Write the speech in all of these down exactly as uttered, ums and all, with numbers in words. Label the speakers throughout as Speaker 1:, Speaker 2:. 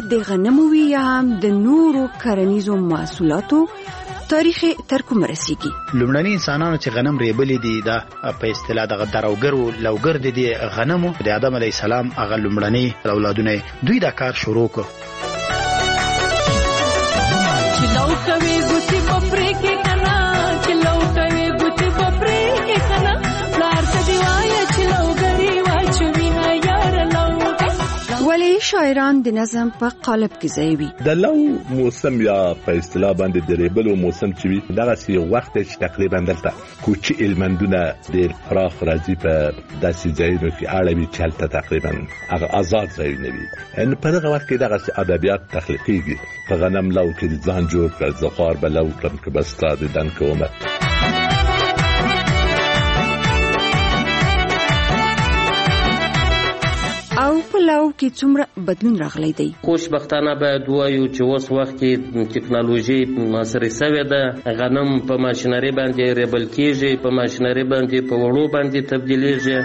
Speaker 1: د غنمو وي یا هم د نورو کرنیزو محصولاتو تاریخ تر کوم رسیږي.
Speaker 2: لومړني انسانانو چې غنم ریبلې دي دا په اصطلاح د دروګرو لوګر دي غنمو د آدم علی السلام هغه لومړني اولادونه دوی دا کار شروع کړ.
Speaker 3: چې لو کوي ګوتی بپرې کې کنا چې لو کوي ګوتی بپرې کې کنا لار ته دی وای چې لوګری واچوي ها یار لو.
Speaker 1: ولی شاعران د نظم په قالب کې ځای وي.
Speaker 4: د لو موسم یا په اصطلاح باندې د ریبلو موسم چې وي دغه سی وخت چې تقریبا دلته کوچی المندونه د فراخ راځي په داسې ځایونو کې اړوي چې هلته تقریبا هغه آزاد ځایونه وي. ان په دغه وخت کې دغه ادبیات تخلیقيږي. په غنم لو کې ځان جوړ کړ زخار به لو کړم که بستا د دن کومه.
Speaker 1: او په لو کې څومره بدلون راغلی دی.
Speaker 5: خوشبختانه باید وایو چې اوس وخت کې ټکنالوژي معاصره شوې ده. غنم په ماشینري باندې ریبل کېږي، په ماشینري باندې په وړو باندې تبدیلېږي.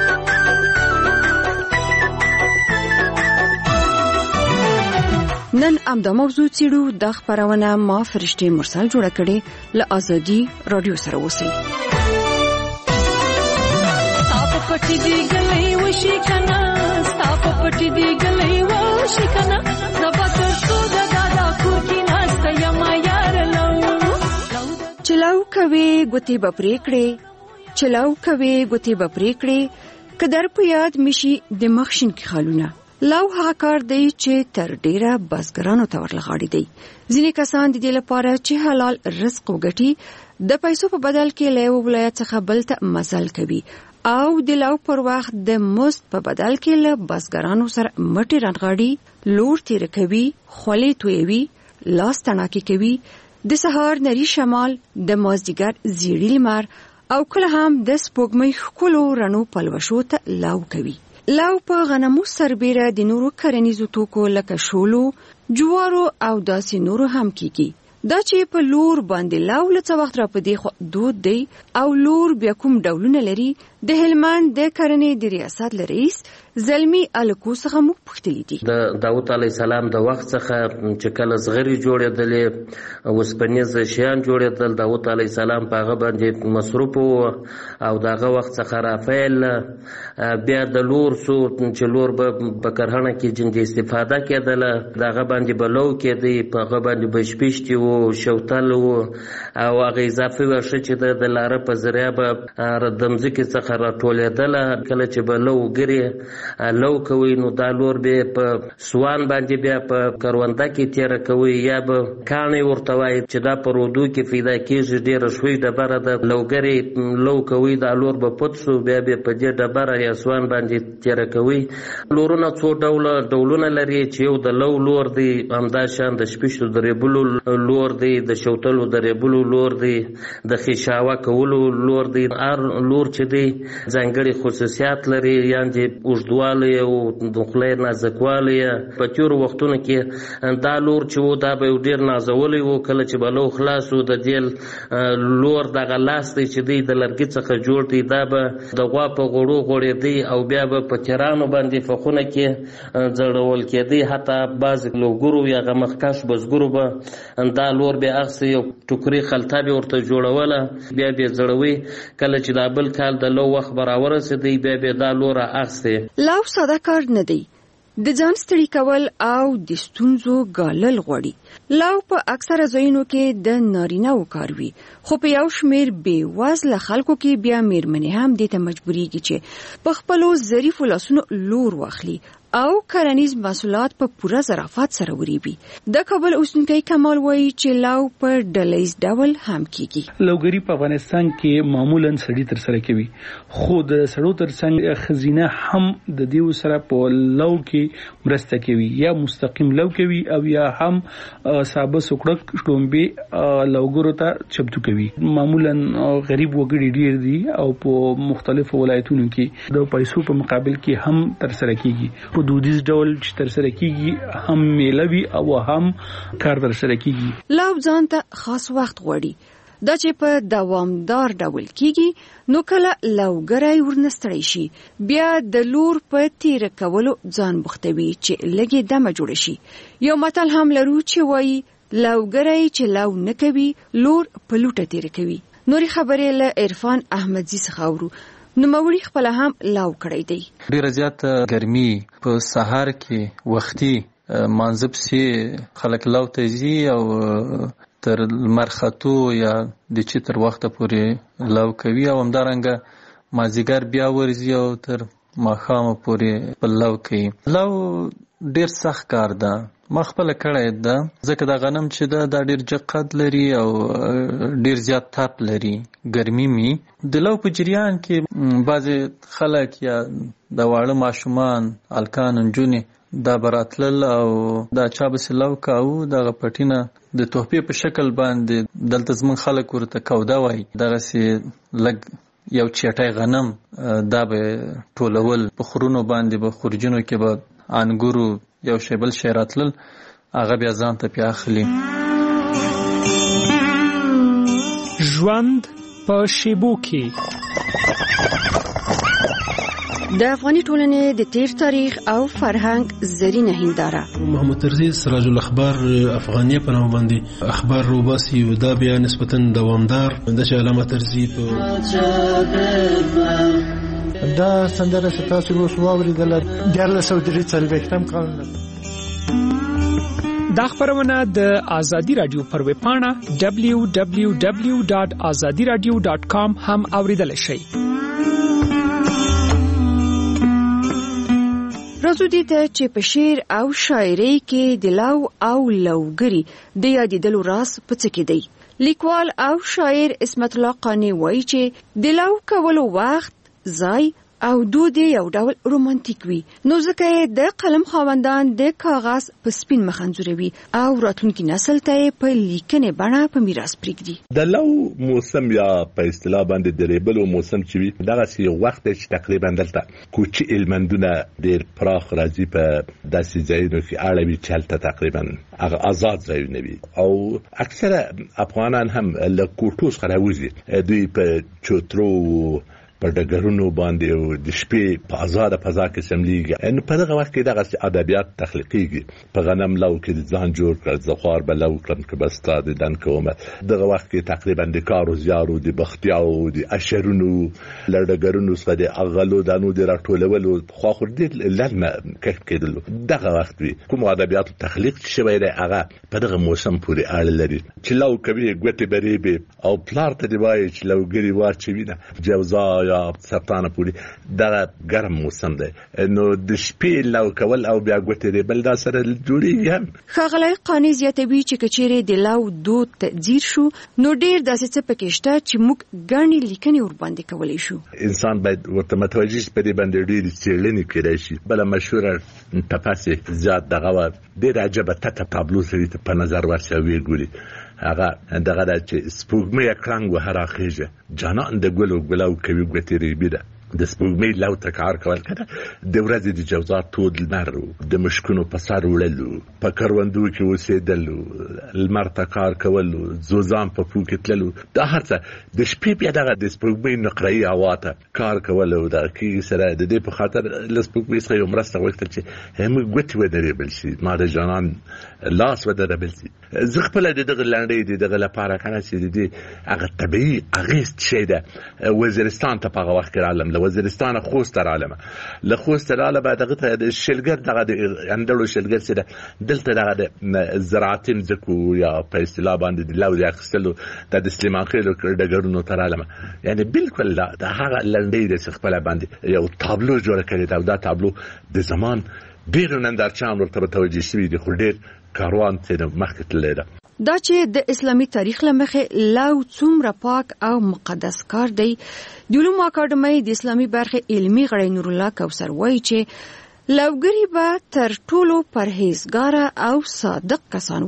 Speaker 1: نن امدا موضوع چیرو د خبرونه ما فرشتي مرسل جوړه کړي ل ازادي رادیو سره وسی.
Speaker 3: تاپ پټي دی غلې وشي کنا تاپ پټي دی غلې وشي کنا ربا تر څو د دادا کور کې ناشته یم یار لو.
Speaker 1: چلاو کوي ګوتی بپرې کړې چلاو کوي ګوتی بپرې کړې کدر په یاد مشي د مخشن کې خالونه. لو هغه کار دی چې تر ډیره بزګرانو ته ورلغاړي دی. ځینې کسان د دې لپاره چې حلال رزق وګټي د پیسو په بدل کې له ولایت څخه بل ته مزل کوي او د لو پر وخت د مزد په بدل کې له بزګرانو سره مټي رانغاړي، لور تیر کوي، خولې تویوي، لاس تڼاکې کوي. د سهار نری شمال د مازدیګر زیړی لمر او کله هم د سپوږمۍ ښکلو رڼو پلوشو ته لو کوي. لو په غنمو سربېره د نورو کرنیزو توکو لکه شولو، جوارو او داسې نورو هم کیږي. دا چې په لور باندې لو لڅ وخت را پدې خو دود دی او لور بیا کوم ډولونه لري د هلمند د کرنې د ریاست رئیس زلمی الکو څخه مو پوښتلی دي.
Speaker 5: د داوود علی السلام د وخت څخه چې کله زغری جوړېدلې وسپنیز شیان جوړېدل داوود علی السلام په هغه باندې مصروف او دغه وخت څخه رافایل بیا د لور سو چې لور به بکرهنه کې جنګ استفاده کېدله دغه باندې بلو کېدی په هغه باندې بشپشتي وو شوتل وو او هغه اضافي ورشه چې د لاره په ذریعہ به دمځکې څخه راټولېدله. کله چې بلو ګری لو کوي نو دا لور به په سوان باندې بیا په کرونده کې تیر کوي یا به کاني ورته وای چې دا په رودو کې پیدا کېږي ډیره شوي ډبره د لوګری لو کوي دا لور به پټسو بیا به په دې ډبره یا سوان باندې تیر کوي. لورونه څو ډول ډولونه لري چې یو د لو لور دی همدا شان د شپشتو د ریبلو لور دی د شوتلو د ریبلو لور دی د خشاوه کولو لور دی. ار لور چې دی ځانګړي خصوصیات لري یعنی اوږدوالی او د خولې نازکوالی په تېرو وختونو کې دا لور چې و دا به ډېر نازولی و. کله چې به لو خلاص و د دې لور دغه لاس دی چې دی د لرګي څخه جوړ دی دا به د غوا په غوړو غوړېدی او بیا به په تیرانو باندې په خونه کې ځړول کېدی. حتی بعض لوګرو یا هغه مخکش بزګرو به دا لور بیا اخیستې یو ټوکري خلطه به ورته جوړوله بیا به یې ځړوي. کله چې دا بل کال د لو وخت به راورسېدی بیا به دا لور اخیستې.
Speaker 1: لو ساده کار نه دی. د ځان ستړي کول او د ستونزو ګالل غواړي. لو په اکثره ځایونو کې د نارینه و کار وي خو په یو شمیر بې وزله خلکو کې بیا میرمنې هم دې ته مجبوریږي چې په خپلو ظریفو لاسونو لور واخلي او کرنیز محصولات په پوره ظرافت سره وریبي. د کابل اوسنکی کمال وایي چې لو په ډلهیز ډول هم کیږي.
Speaker 6: لوګری په افغانستان کې معمولا سړی تر سره کوي خو د سړو تر څنګ خزینه هم د دیو سره په لو کې مرسته کوي یا مستقیم لو کوي او یا هم صاحب سوکړک شړومبي لوګرو ته چمتو کوي. معمولا غریب وګړي ډیر دي او په مختلفو ولایتونو کې د پیسو په مقابل کې هم تر سره کیږي. په دودیز ډول چې تر سره کیږي هم میلوي او هم کار تر سره کیږي.
Speaker 1: لو ځان ته خاص وخت غواړي. دا چې په دوامدار ډول کیږي نو کله لوګری ورنستړی شي بیا د لور په تیر کولو ځان بوختوي چې لګي دمه جوړ شي. یو متل هم لرو چې وایي لوګری چې لو نه کوي لور په لوټه تیر کوي. نوري خبرې له عرفان احمدزي څخه اورو. نو موري خپل هم لاو کړی دی.
Speaker 7: ډیره زیاته ګرمي په سهار کې وختي مانځب سي خلک لاو ته ځي او تر مرخاتو یا د چې تر وخته پورې لاو کوي او همدارنګه مازیګر بیا ورځي او تر ماښام پورې په لاو کوي. لاو ډیر سخت کار ده. ما خپل کړی ده ځکه دا غنم چې ده دا ډیر جقد لري او ډیر زیات تاپ لري. ګرمي می د لاو په جریان کې بعضې خلک یا د واړه ماشومان هلکان نجونې دا براتلل او دا چا بس لاو کاو دغه پټینه د تحفې په شکل باندې دلته زمون خلک ورته کوده وای دغسې لږ یو چټای غنم دا به ټولول په خورونو باندې به خورجینو کې به انګورو یو شی بل شی راتلل هغه بیا ځان ته پې اخلي.
Speaker 8: ژوند په شیبو کې
Speaker 1: د افغاني ټولنې د تیر تاریخ او فرهنګ زرینه هنداره.
Speaker 9: محمد ترزي سراج الاخبار افغانیه په نوم باندې اخبار روباسي او دا بیا نسبتا دوامدار د چې علامه ترزي په
Speaker 10: دا سندره چې تاسو اوس واوریدل د سو درې څلوېښتم کال
Speaker 8: دا خبرونه د آزادي رادیو پر ویب پاڼه دبلیو دبلیو دبلیو ډاټ آزادي رادیو ډاټ کام هم اوریدل شئ.
Speaker 1: راځو دې ته چې په شعر او شاعرۍ کې د لاو او لوګري د یادېدلو راز په څه کې دی. لیکوال او شاعر عصمت الله قانع وایي چې د لاو کولو وخت ځای او دود یو ډول رومانتیک وي نو ځکه د قلم خاوندان د کاغذ په سپین مخ انځوروي او راتلونکي نسل ته په لیکنې بڼه په میراث پرېږدي.
Speaker 4: د لو موسم یا په اصطلاح باندې د ریبلو موسم چې وي دغسې یو وخت دی چې تقریبا دلته کوچي هلمندونه ډېر پراخ راځي په داسې ځایونو کې اړوي چې هلته تقریبا هغه آزاد ځایونه وي او اکثره افغانان هم له کوټو څخه راوځي دوی په چوترو په ډګرونو باندې او د شپې په آزاده فضا کې سملیږي. نو په دغه وخت کې دغسې ادبیات تخلیقیږي. په غنم لو کې د ځان جوړ کړ زه خوار به لو کړم که به ستا د دن کومه. دغه وخت کې تقریبا د کارو زیارو د بختیاو د اشرونو له ډګرونو څخه د اغلو دانو د راټولولو خواخور ډېر لرمه کښف کېدلو. دغه وخت وي کوم ادبیاتو تخلیق شوی دی هغه په دغه موسم پورې اړه لري چې لو کوي ګوتې برېبې او پلار ته دې وایي چې لوګري واچوي نه جوزا یا سرطانه پوری دا ګرم موسم دی نو د شپې لو کول او بیا ګوتې ریبل دا سره جوړیږي هم.
Speaker 1: ښاغلی قانع زیاتوي چې که چیرې د لو دود تأثیر شو نو ډېر داسې څه پکې شته چې موږ ګڼې لیکنې ورباندې کولی شو.
Speaker 4: انسان باید ورته متوجه شي په دې باندې ډېرې څېړنې کیدای شي. بله مشهوره ټپسې زیات دغه وه ډېره عجبه تته تابلو سړي ته په نظر ورسي او ویې ګوري هغه دغه ده چې سپوږمۍ کړنګ وهه راخېژه جانان د ګلو ګلو کوي ګوتې ریبي ده د سپوږمۍ لو ته کار کول کنه د ورځې د جوزا تود لمر د مشکونو په سر وړلو په کروندو کې اوسېدلو لمر ته کار کولو زوزان په پو کې تللو دا هر څه د شپې بیا دغه د سپوږمۍ نقرهیي هوا ته کار کولو دغه کې سره د دې په خاطر له سپوږمۍ څخه یو مرسته غوښتل چې موږ ګوتې ودرېبل شي ما د جانان لاس ودرېبل شي. زه خپله د دغه لنډۍ د دغه لپاره کنه چې د دې هغه طبیعي اغېز شی ده وزیرستان ته په هغه وخت کې رالم له وزیرستان خوست رالمه له خوست رالمه دغه ته د شلګر دغه د اندړو شلګر سره دلته دغه د زراعتي مځکو یا په اصطلاح باندې د لو د اخیستلو د سلیمان خېلو ډګرونو ته رالمه یعنی بالکل د هغه لنډۍ د خپله باندې یو تابلو جوړه کړې ده او دا تابلو د زمان ډېرو نندارچیان ورته متوجه شوي دي خو ډېر کاروان ترې مخکې تللی ده.
Speaker 1: دا چې د اسلامي تاریخ له مخې لو څومره پاک او مقدس کار دی د علومو اکاډمۍ د اسلامي برخې علمي غړی نور الله کوثر وایي چې لوګري به تر ټولو پرهیزګاره او صادق کسان وو.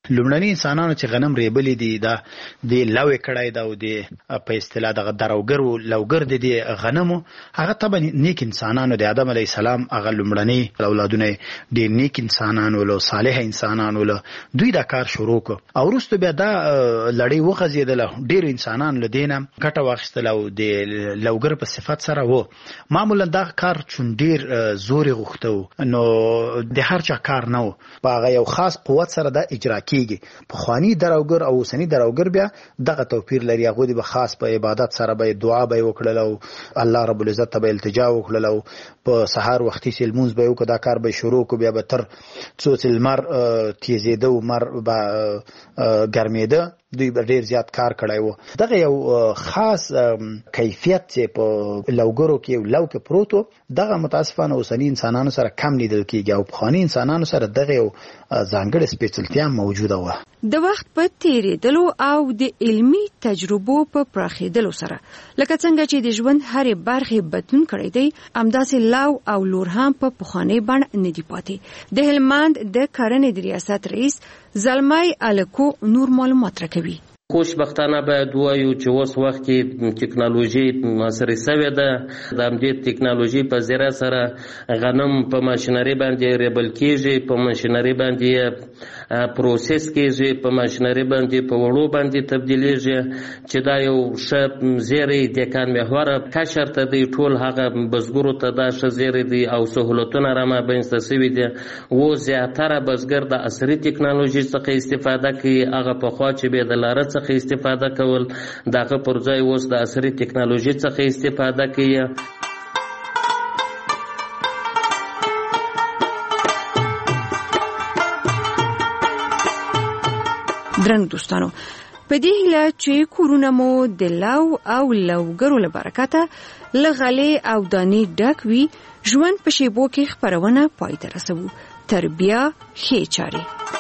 Speaker 2: لومړني انسانانو چې غنم ریبلې دي دا د لوې کړای دا او د په اصطلاح د دروګرو لوګر دي غنمو هغه طبعا نیک انسانانو د آدم علی السلام هغه لومړني اولادونه د نیک انسانانو له صالح انسانانو له دوی دا کار شروع کو او وروسته بیا دا لړۍ وغځېدله ډېر انسانان له دینه ګټه واخیستله او د لوګر په صفت سره وو معمولا دا کار چون ډېر زور غوښته نو د هر چا کار نه و په هغه یو خاص قوت سره دا اجرا کیږي پخواني دروګر او اوسني دروګر بیا دغه توپیر لري هغه به خاص په عبادت سره به دعا به وکړل او الله رب العزت ته به التجا وکړل او په سحر وختي سلمونز به وکړه دا کار به شروع کو بیا به تر څو چې لمر تیزیده او مر به ګرمېده دوی به ډېر زیات کار کړی و دغه یو خاص کیفیت چې په لوګرو کې یو لو کې پروت و دغه متاسفانه اوسني انسانانو سره کم لیدل کېږي او پخواني انسانانو سره دغه یو ځانګړې سپېڅلتیا موجوده وه
Speaker 1: د وخت په تیریدلو او د علمي تجربو په پراخېدلو سره لکه څنګه چې د ژوند هرې برخې بدلون کړی دی همداسې لو او لور هم په پخوانۍ بڼه نه دي پاتې د هلمند د کرنې د ریاست رئیس زلمی الکو نور معلومات راکوي
Speaker 5: خوشبختانه باید وایو چې اوس وخت کې ټکنالوژي معاصره شوې ده د همدې ټکنالوژي په ذریعه سره غنم په ماشینري باندې ریبل کېږي په ماشینري باندې پروسس کېږي په ماشینري باندې په وړو باندې تبدیلېږي چې دا یو ښه زیری د کان محوره کشر ته دی ټول هغه بزګرو ته دا ښه زیری دی او سهولتونه رامنځته شوي دي و زیاتره بزګر د عصري ټکنالوژي څخه استفاده کوي هغه پخوا چې به د لاره څخه استفاده کول دغه پر ځای اوس د عصري ټکنالوژي څخه استفاده کوي
Speaker 1: درنو دوستانو په دې هیله چې کورونه مو د لو او لوګرو له برکته له غلې او دانې ډک وي ژوند په شیبو کې خپرونه پای ته رسوو تر بیا ښې چارې